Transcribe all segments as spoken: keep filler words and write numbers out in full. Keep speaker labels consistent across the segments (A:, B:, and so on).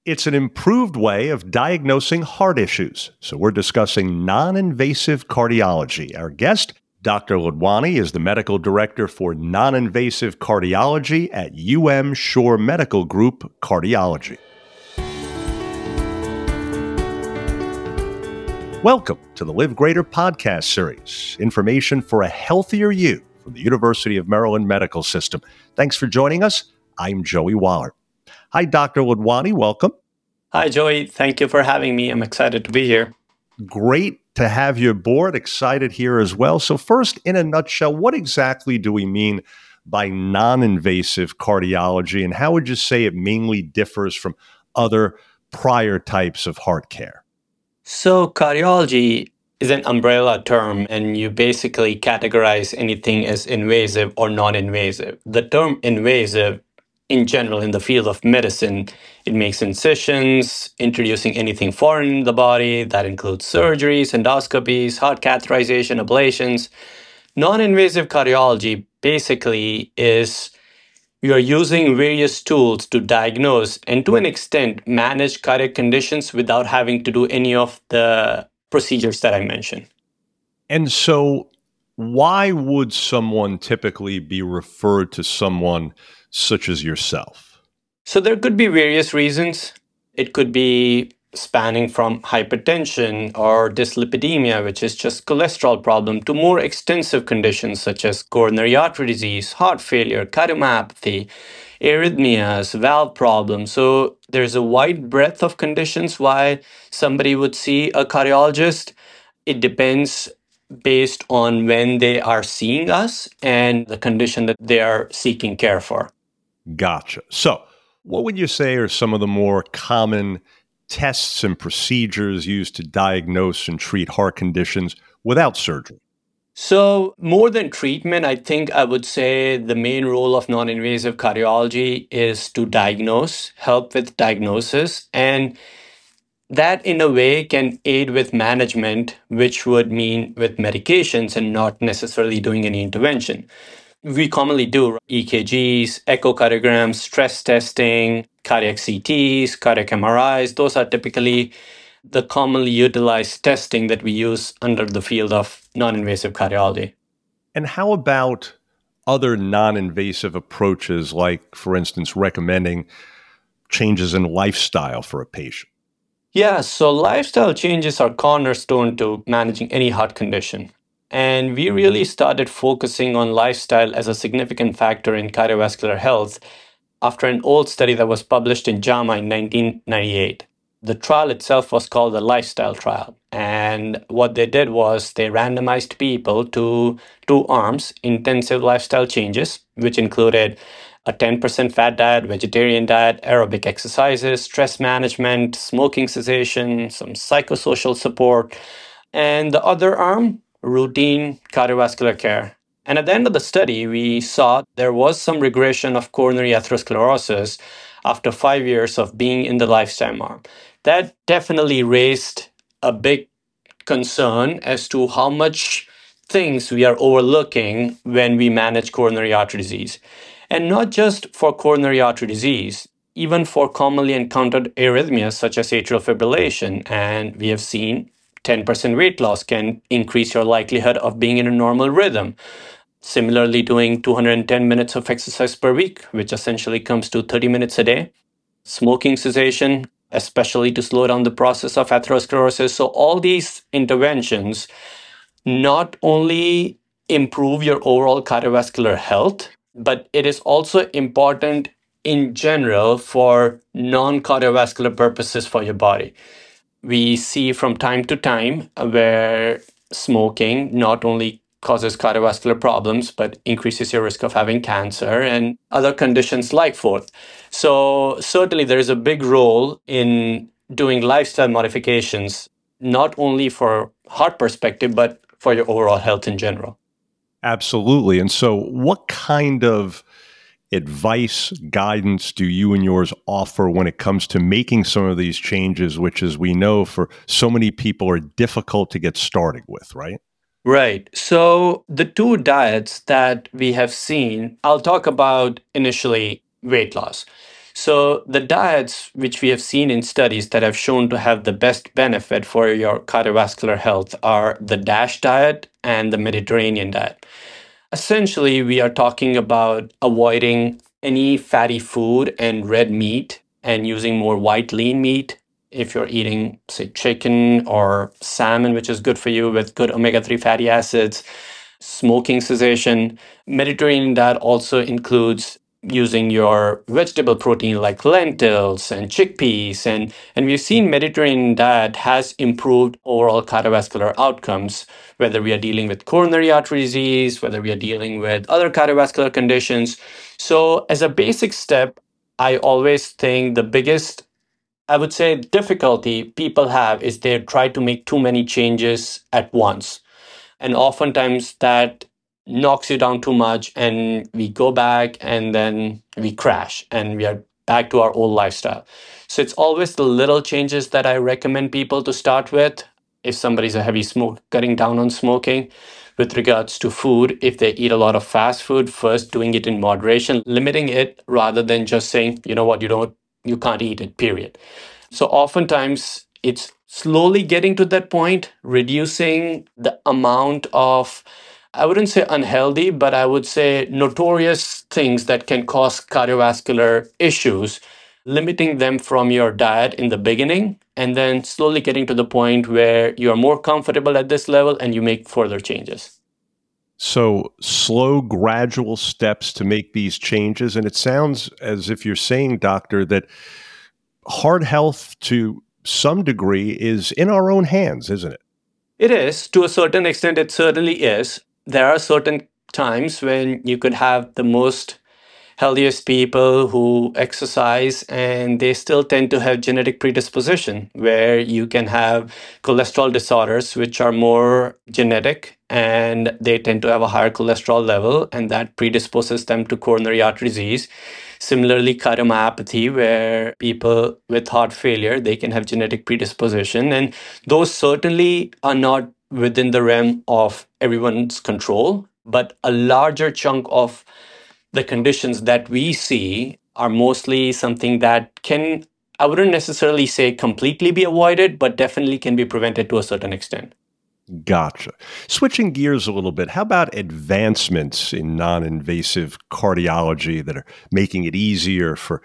A: It's an improved way of diagnosing heart issues. So we're discussing non-invasive cardiology. Our guest, Doctor Ladwani, is the medical director for non-invasive cardiology at U M Shore Medical Group Cardiology. Welcome to the Live Greater podcast series, information for a healthier you from the University of Maryland Medical System. Thanks for joining us. I'm Joey Waller. Hi, Doctor Ladwani. Welcome.
B: Hi, Joey. Thank you for having me. I'm excited to be here.
A: Great to have you aboard. Excited here as well. So first, in a nutshell, what exactly do we mean by non-invasive cardiology, and how would you say it mainly differs from other prior types of heart care?
B: So cardiology is an umbrella term, and you basically categorize anything as invasive or non-invasive. The term invasive, in general, in the field of medicine, it makes incisions, introducing anything foreign in the body. That includes surgeries, endoscopies, heart catheterization, ablations. Non-invasive cardiology basically is we are using various tools to diagnose and, to an extent, manage cardiac conditions without having to do any of the procedures that I mentioned.
A: And so why would someone typically be referred to someone such as yourself?
B: So there could be various reasons. It could be spanning from hypertension or dyslipidemia, which is just cholesterol problem, to more extensive conditions such as coronary artery disease, heart failure, cardiomyopathy, arrhythmias, valve problems. So there's a wide breadth of conditions why somebody would see a cardiologist. It depends based on when they are seeing us and the condition that they are seeking care for.
A: Gotcha. So what would you say are some of the more common tests and procedures used to diagnose and treat heart conditions without surgery?
B: So more than treatment, I think I would say the main role of non-invasive cardiology is to diagnose, help with diagnosis, and that in a way can aid with management, which would mean with medications and not necessarily doing any intervention. We commonly do E K Gs, echocardiograms, stress testing, cardiac C Ts, cardiac M R Is. Those are typically the commonly utilized testing that we use under the field of non-invasive cardiology.
A: And how about other non-invasive approaches, like, for instance, recommending changes in lifestyle for a patient?
B: Yeah, so lifestyle changes are cornerstone to managing any heart condition. And we really started focusing on lifestyle as a significant factor in cardiovascular health after an old study that was published in JAMA in nineteen ninety-eight. The trial itself was called the Lifestyle Trial. And what they did was they randomized people to two arms, intensive lifestyle changes, which included a ten percent fat diet, vegetarian diet, aerobic exercises, stress management, smoking cessation, some psychosocial support, and the other arm, routine cardiovascular care. And at the end of the study, we saw there was some regression of coronary atherosclerosis after five years of being in the lifestyle arm. That definitely raised a big concern as to how much things we are overlooking when we manage coronary artery disease. And not just for coronary artery disease, even for commonly encountered arrhythmias such as atrial fibrillation. And we have seen ten percent weight loss can increase your likelihood of being in a normal rhythm. Similarly, doing two hundred ten minutes of exercise per week, which essentially comes to thirty minutes a day. Smoking cessation, especially to slow down the process of atherosclerosis. So all these interventions not only improve your overall cardiovascular health, but it is also important in general for non-cardiovascular purposes for your body. We see from time to time where smoking not only causes cardiovascular problems, but increases your risk of having cancer and other conditions like forth. So certainly there is a big role in doing lifestyle modifications, not only for heart perspective, but for your overall health in general.
A: Absolutely. And so what kind of advice, guidance do you and yours offer when it comes to making some of these changes, which, as we know, for so many people are difficult to get started with, right?
B: Right. So the two diets that we have seen, I'll talk about initially weight loss. So, the diets which we have seen in studies that have shown to have the best benefit for your cardiovascular health are the DASH diet and the Mediterranean diet. Essentially, we are talking about avoiding any fatty food and red meat and using more white lean meat. If you're eating, say, chicken or salmon, which is good for you with good omega three fatty acids, smoking cessation. Mediterranean diet also includes using your vegetable protein like lentils and chickpeas, and and we've seen Mediterranean diet has improved overall cardiovascular outcomes, whether we are dealing with coronary artery disease, whether we are dealing with other cardiovascular conditions. So as a basic step, I always think the biggest, I would say, difficulty people have is they try to make too many changes at once, and oftentimes that knocks you down too much, and we go back and then we crash and we are back to our old lifestyle. So it's always the little changes that I recommend people to start with. If somebody's a heavy smoke, cutting down on smoking. With regards to food, if they eat a lot of fast food, first doing it in moderation, limiting it rather than just saying, you know what, you don't, you can't eat it, period. So oftentimes it's slowly getting to that point, reducing the amount of, I wouldn't say unhealthy, but I would say notorious things that can cause cardiovascular issues, limiting them from your diet in the beginning, and then slowly getting to the point where you are more comfortable at this level and you make further changes.
A: So, slow, gradual steps to make these changes. And it sounds as if you're saying, doctor, that heart health to some degree is in our own hands, isn't it?
B: It is. To a certain extent, it certainly is. There are certain times when you could have the most healthiest people who exercise and they still tend to have genetic predisposition, where you can have cholesterol disorders which are more genetic and they tend to have a higher cholesterol level, and that predisposes them to coronary artery disease. Similarly, cardiomyopathy, where people with heart failure, they can have genetic predisposition, and those certainly are not within the realm of everyone's control, but a larger chunk of the conditions that we see are mostly something that can, I wouldn't necessarily say completely be avoided, but definitely can be prevented to a certain extent.
A: Gotcha. Switching gears a little bit, how about advancements in non-invasive cardiology that are making it easier for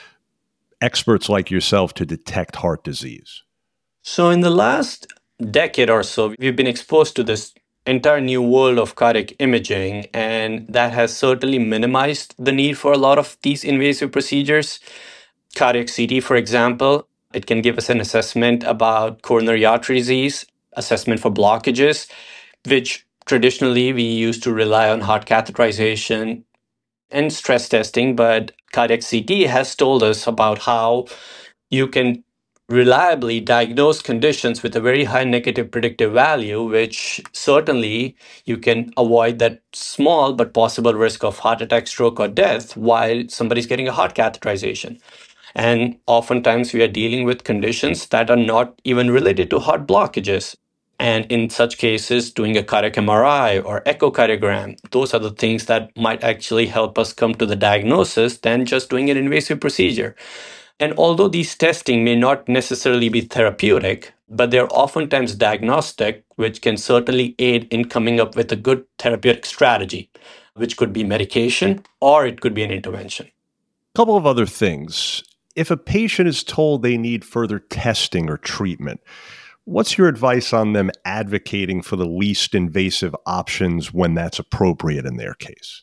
A: experts like yourself to detect heart disease?
B: So, in the last decade or so, we've been exposed to this entire new world of cardiac imaging, and that has certainly minimized the need for a lot of these invasive procedures. Cardiac C T, for example, it can give us an assessment about coronary artery disease, assessment for blockages, which traditionally we used to rely on heart catheterization and stress testing. But cardiac C T has told us about how you can reliably diagnose conditions with a very high negative predictive value, which certainly you can avoid that small but possible risk of heart attack, stroke, or death while somebody's getting a heart catheterization. And oftentimes we are dealing with conditions that are not even related to heart blockages. And in such cases, doing a cardiac M R I or echocardiogram, those are the things that might actually help us come to the diagnosis than just doing an invasive procedure. And although these testing may not necessarily be therapeutic, but they're oftentimes diagnostic, which can certainly aid in coming up with a good therapeutic strategy, which could be medication or it could be an intervention.
A: A couple of other things. If a patient is told they need further testing or treatment, what's your advice on them advocating for the least invasive options when that's appropriate in their case?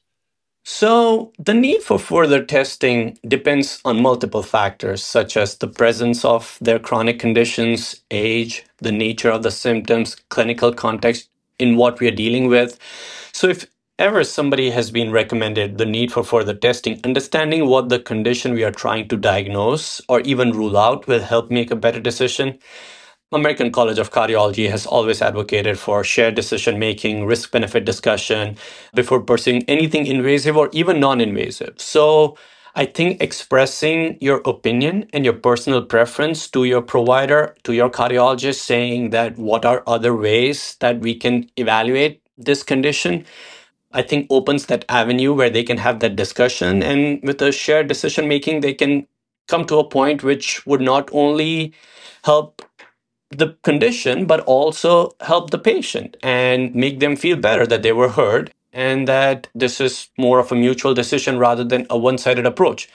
B: So, the need for further testing depends on multiple factors, such as the presence of their chronic conditions, age, the nature of the symptoms, clinical context in what we are dealing with. So, if ever somebody has been recommended the need for further testing, understanding what the condition we are trying to diagnose or even rule out will help make a better decision. American College of Cardiology has always advocated for shared decision making, risk benefit discussion before pursuing anything invasive or even non invasive. So, I think expressing your opinion and your personal preference to your provider, to your cardiologist, saying that what are other ways that we can evaluate this condition, I think opens that avenue where they can have that discussion. And with a shared decision making, they can come to a point which would not only help the condition, but also help the patient and make them feel better that they were heard and that this is more of a mutual decision rather than a one-sided approach.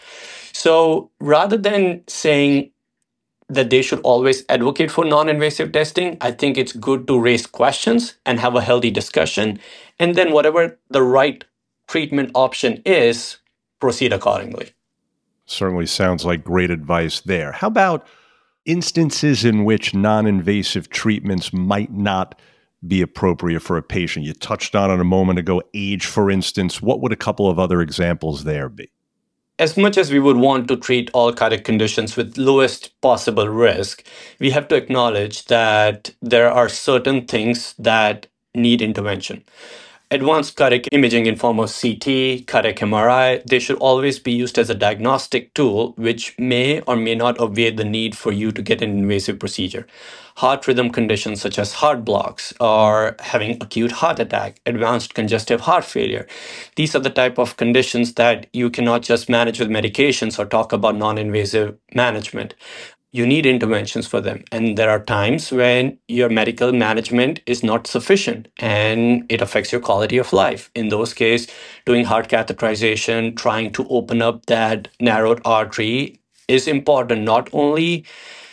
B: So rather than saying that they should always advocate for non-invasive testing, I think it's good to raise questions and have a healthy discussion. And then whatever the right treatment option is, proceed accordingly.
A: Certainly sounds like great advice there. How about instances in which non-invasive treatments might not be appropriate for a patient? You touched on it a moment ago, age, for instance. What would a couple of other examples there be?
B: As much as we would want to treat all cardiac conditions with lowest possible risk, we have to acknowledge that there are certain things that need intervention. Advanced cardiac imaging in form of C T, cardiac M R I, they should always be used as a diagnostic tool, which may or may not obviate the need for you to get an invasive procedure. Heart rhythm conditions such as heart blocks or having acute heart attack, advanced congestive heart failure. These are the type of conditions that you cannot just manage with medications or talk about non-invasive management. You need interventions for them. And there are times when your medical management is not sufficient and it affects your quality of life. In those cases, doing heart catheterization, trying to open up that narrowed artery is important, not only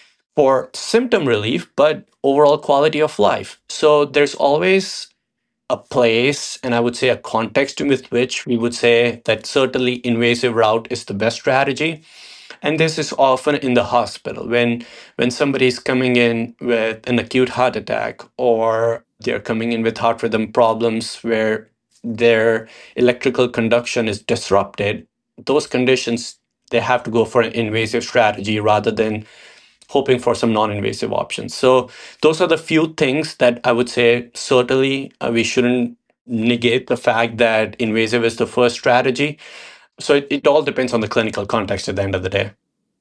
B: for symptom relief, but overall quality of life. So there's always a place, and I would say a context with which we would say that certainly invasive route is the best strategy. And this is often in the hospital when when somebody's coming in with an acute heart attack or they're coming in with heart rhythm problems where their electrical conduction is disrupted. Those conditions, they have to go for an invasive strategy rather than hoping for some non-invasive options. So those are the few things that I would say certainly uh, we shouldn't negate the fact that invasive is the first strategy. So it, it all depends on the clinical context at the end of the day.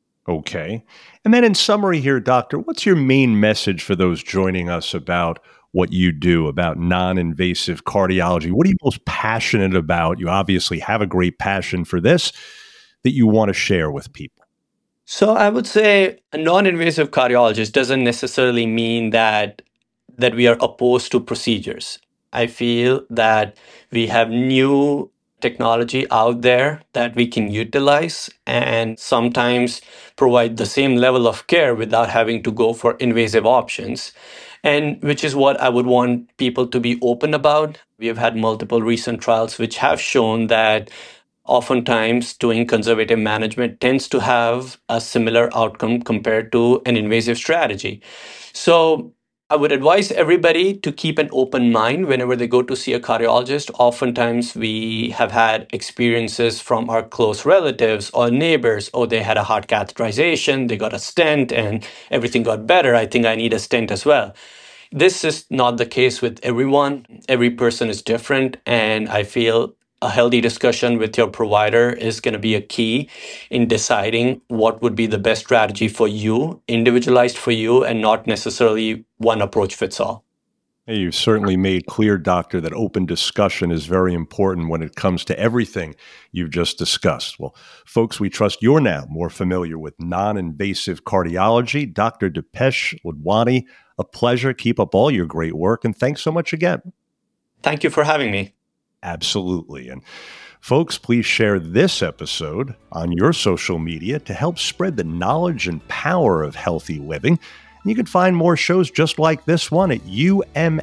A: Okay. And then in summary here, Doctor, what's your main message for those joining us about what you do, about non-invasive cardiology? What are you most passionate about? You obviously have a great passion for this that you want to share with people.
B: So I would say a non-invasive cardiologist doesn't necessarily mean that that we are opposed to procedures. I feel that we have new technology out there that we can utilize and sometimes provide the same level of care without having to go for invasive options. And which is what I would want people to be open about. We have had multiple recent trials which have shown that oftentimes doing conservative management tends to have a similar outcome compared to an invasive strategy. So I would advise everybody to keep an open mind whenever they go to see a cardiologist. Oftentimes we have had experiences from our close relatives or neighbors. Oh, they had a heart catheterization, they got a stent and everything got better. I think I need a stent as well. This is not the case with everyone. Every person is different. And I feel a healthy discussion with your provider is going to be a key in deciding what would be the best strategy for you, individualized for you, and not necessarily one approach fits all.
A: Hey, you've certainly made clear, Doctor, that open discussion is very important when it comes to everything you've just discussed. Well, folks, we trust you're now more familiar with non-invasive cardiology. Doctor Dipesh Wadhwani, a pleasure. Keep up all your great work, and thanks so much again.
B: Thank you for having me.
A: Absolutely. And folks, please share this episode on your social media to help spread the knowledge and power of healthy living. And you can find more shows just like this one at umms.org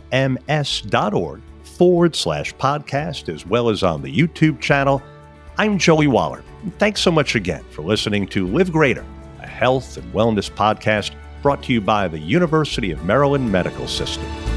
A: forward slash podcast, as well as on the YouTube channel. I'm Joey Waller. And thanks so much again for listening to Live Greater, a health and wellness podcast brought to you by the University of Maryland Medical System.